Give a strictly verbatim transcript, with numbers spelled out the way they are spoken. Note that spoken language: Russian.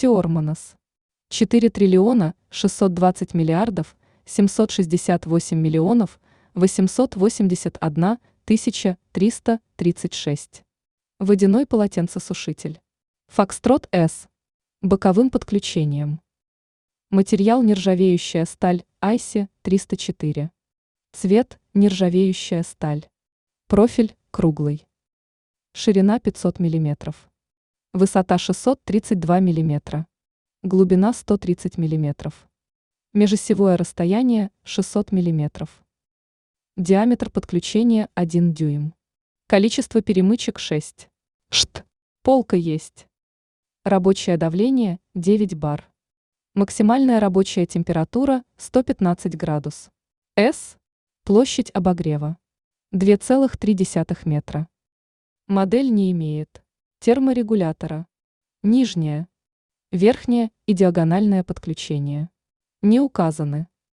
Тиормонос. четыре триллиона шестьсот двадцать миллиардов семьсот шестьдесят восемь миллионов восемьсот восемьдесят одна тысяча триста тридцать шесть. Водяной полотенцесушитель. Фокстрот С. Боковым подключением. Материал нержавеющая сталь Айси триста четыре. Цвет нержавеющая сталь. Профиль круглый. Ширина пятьсот миллиметров. Высота шестьсот тридцать два миллиметра. Глубина сто тридцать миллиметров. Межосевое расстояние шестьсот миллиметров. Диаметр подключения один дюйм. Количество перемычек шесть. Шт. Полка есть. Рабочее давление девять бар. Максимальная рабочая температура сто пятнадцать градус. С. Площадь обогрева два целых три десятых метра. Модель не имеет терморегулятора. Нижнее, верхнее и диагональное подключение не указаны.